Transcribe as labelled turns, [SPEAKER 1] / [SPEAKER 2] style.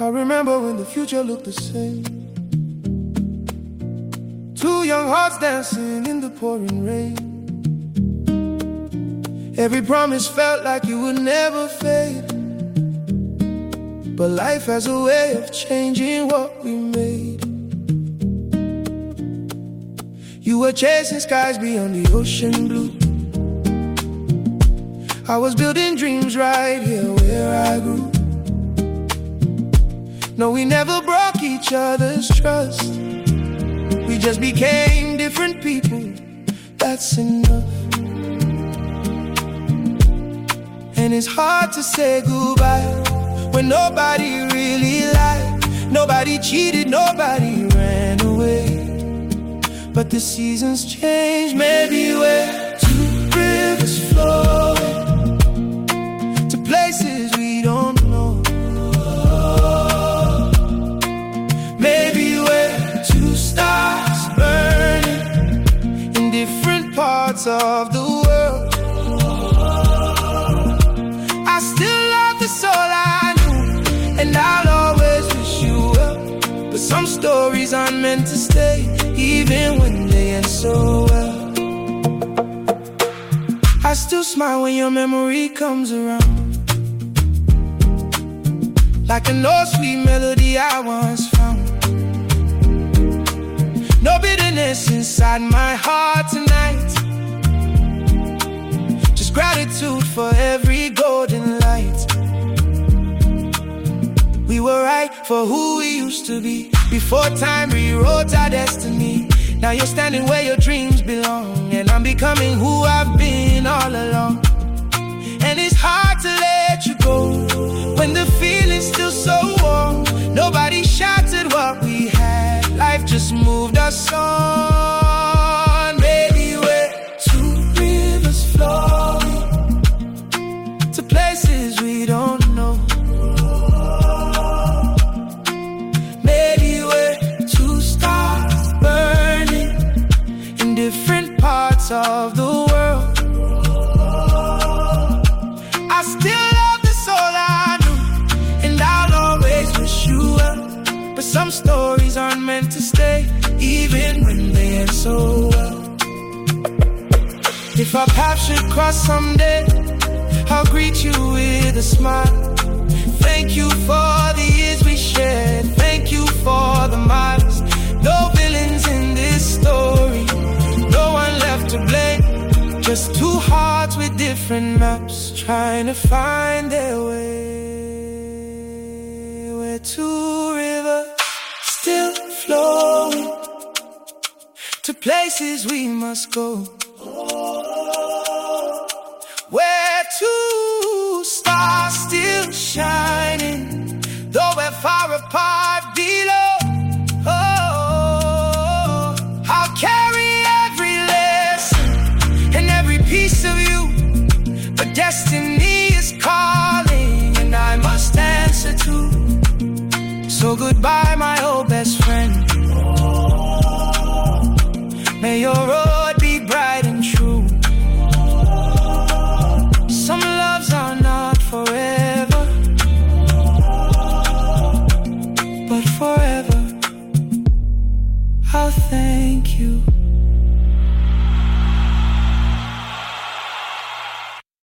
[SPEAKER 1] I remember when the future looked the same. Two young hearts dancing in the pouring rain. Every promise felt like it would never fade. But life has a way of changing what we made. You were chasing skies beyond the ocean blue. I was building dreams right here where I grew. No, we never broke each other's trust. We just became different people, that's enough. And it's hard to say goodbye when nobody really lied. Nobody cheated, nobody ran away. But the seasons change, maybe we're two rivers flowing to places we don't know. Maybe we're two stars burning in different parts of the world. I still love the soul I knew, and I'll always wish you well. But some stories aren't meant to stay, even when they end so well. I still smile when your memory comes around, like an old sweet melody I once found. No bitterness inside my heart tonight, just gratitude for every golden light. We were right for who we used to be, before time rewrote our destiny. Now you're standing where your dreams belong, and I'm becoming who I've been all along. And it's hard to let you go when the feeling's still so warm. Nobody shattered what we had, life just moved us on. Maybe we're two rivers flowing to places we don't know. Maybe we're two stars burning in different parts of the world. I still love the soul I knew, and I'll always wish you well. But some stories aren't meant to stay, even when they end so well. If our paths should cross someday, I'll greet you with a smile. Thank you for the years we shared. Thank you for the miles. No villains in this story, no one left to blame. Just two hearts with different maps, trying to find their way. We're two rivers still flowing to places we must go. We're two stars still shining, though we're far apart below. Oh, I'll carry every lesson and every piece of you, but destiny is calling, and I must answer to. So goodbye